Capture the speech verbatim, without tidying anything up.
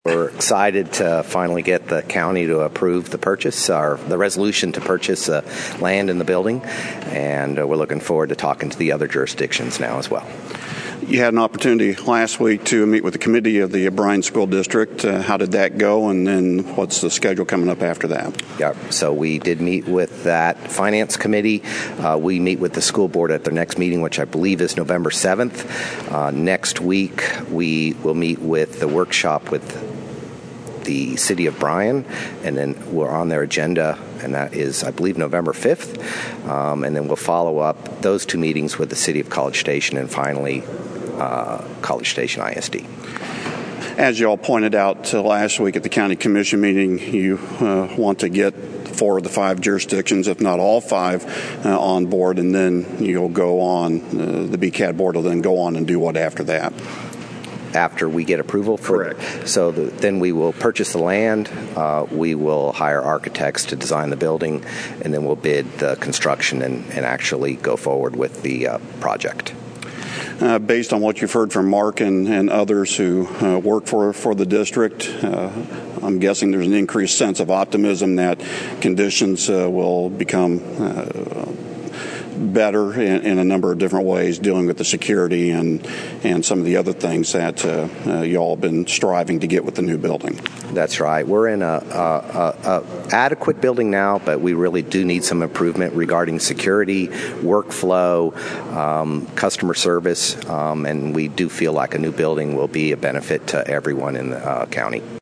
We're excited to finally get the county to approve the purchase, or the resolution to purchase uh, land in the building, and uh, we're looking forward to talking to the other jurisdictions now as well. You had an opportunity last week to meet with the committee of the Bryan School District. Uh, how did that go, and then what's the schedule coming up after that? Yeah, so we did meet with that finance committee. Uh, we meet with the school board at their next meeting, which I believe is November seventh. Uh, next week, we will meet with the workshop with the city of Bryan, and then we're on their agenda, and that is, I believe, November fifth. Um, and then we'll follow up those two meetings with the city of College Station, and finally, uh, College Station I S D. As you all pointed out uh, last week at the county commission meeting, you uh, want to get four of the five jurisdictions, if not all five, uh, on board, and then you'll go on, uh, the B C A D board will then go on and do what after that? After we get approval for Correct. So the, then we will purchase the land, uh, we will hire architects to design the building, and then we'll bid the construction and, and actually go forward with the uh, project. Uh, based on what you've heard from Mark and, and others who uh, work for, for the district, uh, I'm guessing there's an increased sense of optimism that conditions uh, will become uh, better in, in a number of different ways, dealing with the security and and some of the other things that uh, uh, you all have been striving to get with the new building. That's right. We're in a, a, a, a adequate building now, but we really do need some improvement regarding security, workflow, um, customer service, um, and we do feel like a new building will be a benefit to everyone in the uh, county.